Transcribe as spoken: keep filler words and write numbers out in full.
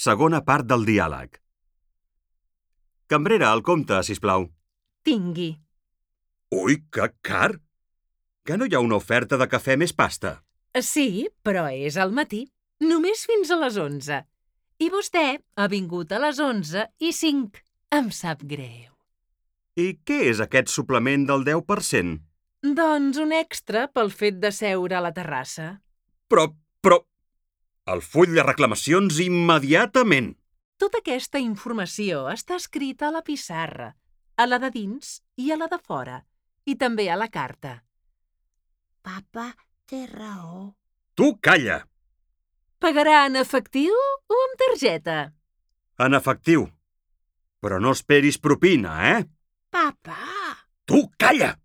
Segona part del diàleg. Cambrera, el compte, sisplau. Tingui. Ui, que car! Que no hi ha una oferta de cafè més pasta? Sí, però és al matí. Només fins a les onze. I vostè ha vingut a les onze i cinc. Em sap greu. I què és aquest suplement del deu per cent? Doncs un extra pel fet de seure a la terrassa. Però, però... El full de reclamacions immediatament! Tota aquesta informació està escrita a la pissarra, a la de dins i a la de fora, i també a la carta. Papa té raó. Tu calla! Pagarà en efectiu o amb targeta? En efectiu. Però no esperis propina, eh? Papa! Tu calla!